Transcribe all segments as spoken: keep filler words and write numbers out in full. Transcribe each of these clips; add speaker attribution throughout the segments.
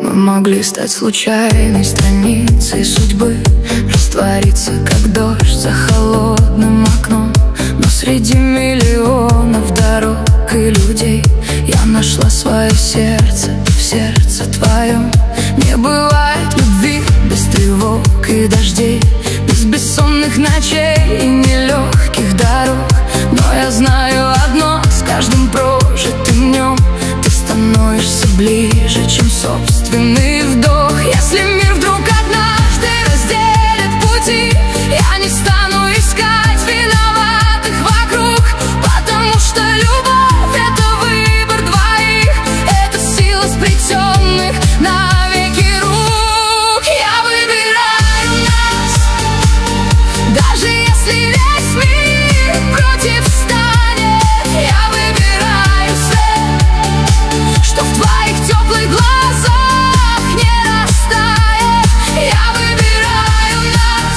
Speaker 1: Мы могли стать случайной страницей судьбы, раствориться, как дождь за холодным окном. Но среди миллионов дорог и людей я нашла свое сердце в сердце твоем. Не бывает любви без тревог и дождей, без бессонных ночей и нелегких дорог. Но я знаю одно: с каждым прожитым днем ты становишься ближе, чем собственный вдох. Если мир вдруг однажды разделит пути, я не стану искать виноватых вокруг, потому что любовь — это выбор двоих, это сила сплетенных навеки рук. Я выбираю нас, даже если весь мир против встанет. Я выбираю свет, что в твоих теплых глазах не растает. Я выбираю нас,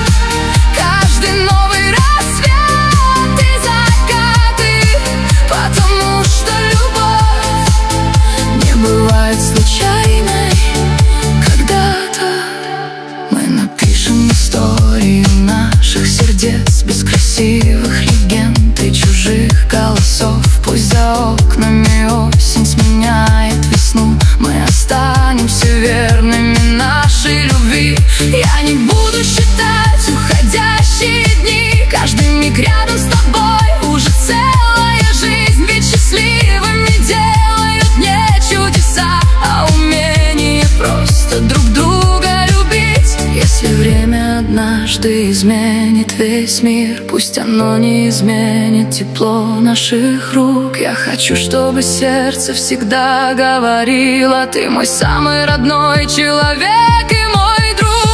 Speaker 1: каждый новый рассвет и закаты, потому что любовь не бывает случайной. Когда-то мы напишем истории наших сердец без красивых легенд и чужих голосов. Пусть за окнами осень сменяет весну, мы останемся верными нашей любви. Я не буду считать уходящие дни, каждый миг рядом с тобой уже целая жизнь. Ведь счастливыми делают не чудеса, а умение просто друг друга любить. Если время однажды изменит весь мир, пусть оно не изменит тепло наших рук. Я хочу, чтобы сердце всегда говорило: ты мой самый родной человек и мой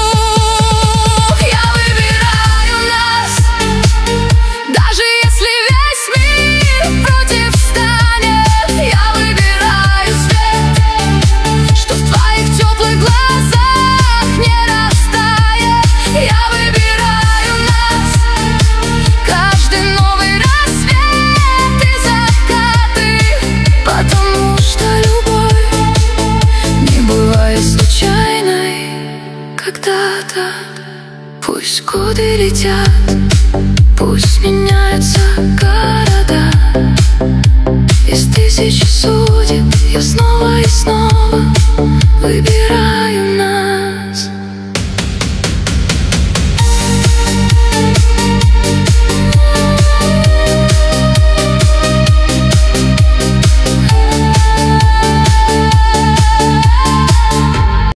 Speaker 1: друг. Я выбираю нас, даже если весь мир против встанет. Я выбираю свет, что в твоих теплых глазах не растает. Я выбираю нас, каждый новый рассвет и закаты, потому что любовь не бывает случайной. Когда-то пусть годы летят, пусть меняются города, из тысячи судеб я снова и снова выбираю